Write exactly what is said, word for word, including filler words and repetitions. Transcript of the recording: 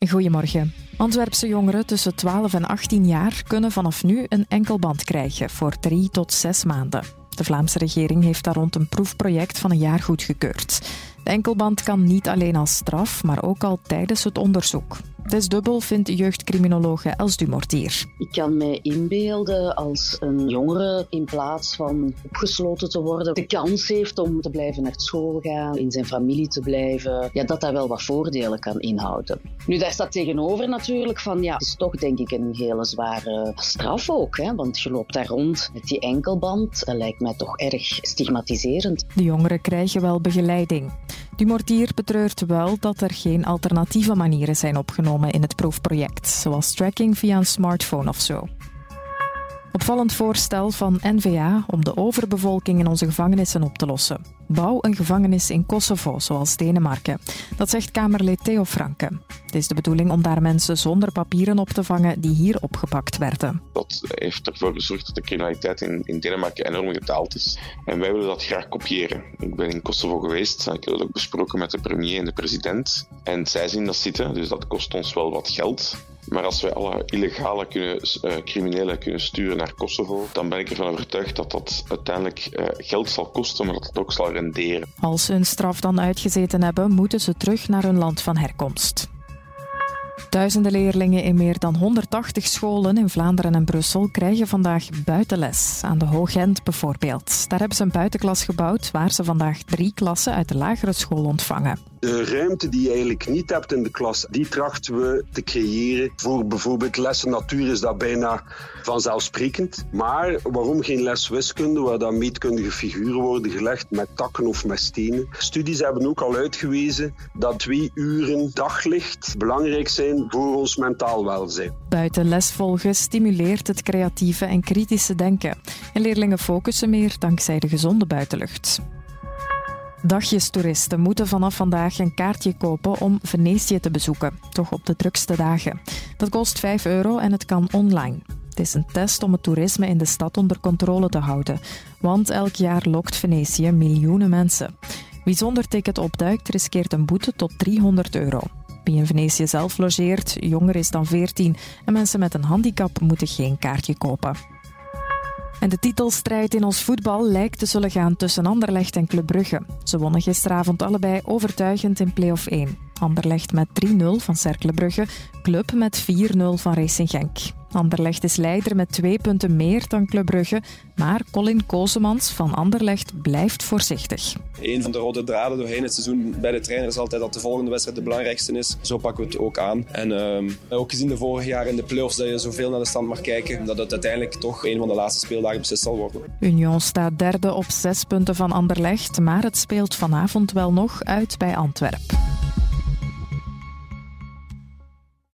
Goedemorgen. Antwerpse jongeren tussen twaalf en achttien jaar kunnen vanaf nu een enkelband krijgen voor drie tot zes maanden. De Vlaamse regering heeft daar rond een proefproject van een jaar goedgekeurd. De enkelband kan niet alleen als straf, maar ook al tijdens het onderzoek. Het is dubbel, vindt jeugdcriminologe Els Dumortier. Ik kan mij inbeelden als een jongere in plaats van opgesloten te worden de kans heeft om te blijven naar school gaan, in zijn familie te blijven, ja, dat dat wel wat voordelen kan inhouden. Nu, daar staat tegenover natuurlijk van, ja, het is toch denk ik een hele zware straf ook, hè, want je loopt daar rond met die enkelband. Dat lijkt mij toch erg stigmatiserend. De jongeren krijgen wel begeleiding. Dumortier betreurt wel dat er geen alternatieve manieren zijn opgenomen in het proefproject, zoals tracking via een smartphone of zo. Opvallend voorstel van N V A om de overbevolking in onze gevangenissen op te lossen. Bouw een gevangenis in Kosovo, zoals Denemarken. Dat zegt Kamerlid Theo Franke. Het is de bedoeling om daar mensen zonder papieren op te vangen die hier opgepakt werden. Dat heeft ervoor gezorgd dat de criminaliteit in, in Denemarken enorm gedaald is. En wij willen dat graag kopiëren. Ik ben in Kosovo geweest en ik heb dat ook besproken met de premier en de president. En zij zien dat zitten, dus dat kost ons wel wat geld. Maar als wij alle illegale kunnen, uh, criminelen kunnen sturen naar Kosovo, dan ben ik ervan overtuigd dat dat uiteindelijk uh, geld zal kosten, maar dat het ook zal renderen. Als ze hun straf dan uitgezeten hebben, moeten ze terug naar hun land van herkomst. Duizenden leerlingen in meer dan honderdtachtig scholen in Vlaanderen en Brussel krijgen vandaag buitenles. Aan de Hoog-Gent bijvoorbeeld. Daar hebben ze een buitenklas gebouwd waar ze vandaag drie klassen uit de lagere school ontvangen. De ruimte die je eigenlijk niet hebt in de klas, die trachten we te creëren. Voor bijvoorbeeld lessen natuur is dat bijna vanzelfsprekend. Maar waarom geen les wiskunde, waar dan meetkundige figuren worden gelegd met takken of met stenen? Studies hebben ook al uitgewezen dat twee uren daglicht belangrijk zijn voor ons mentaal welzijn. Buitenles volgen stimuleert het creatieve en kritische denken. En leerlingen focussen meer dankzij de gezonde buitenlucht. Dagjestoeristen moeten vanaf vandaag een kaartje kopen om Venetië te bezoeken, toch op de drukste dagen. Dat kost vijf euro en het kan online. Het is een test om het toerisme in de stad onder controle te houden, want elk jaar lokt Venetië miljoenen mensen. Wie zonder ticket opduikt, riskeert een boete tot driehonderd euro. Wie in Venetië zelf logeert, jonger is dan veertien en mensen met een handicap moeten geen kaartje kopen. En de titelstrijd in ons voetbal lijkt te zullen gaan tussen Anderlecht en Club Brugge. Ze wonnen gisteravond allebei overtuigend in play-off één. Anderlecht met drie nul van Cercle Brugge, Club met vier nul van Racing Genk. Anderlecht is leider met twee punten meer dan Club Brugge, maar Colin Kosemans van Anderlecht blijft voorzichtig. Een van de rode draden doorheen het seizoen bij de trainer is altijd dat de volgende wedstrijd de belangrijkste is. Zo pakken we het ook aan. En uh, ook gezien de vorige jaren in de play-offs dat je zoveel naar de stand mag kijken, dat het uiteindelijk toch een van de laatste speeldagen beslist zal worden. Union staat derde op zes punten van Anderlecht, maar het speelt vanavond wel nog uit bij Antwerpen.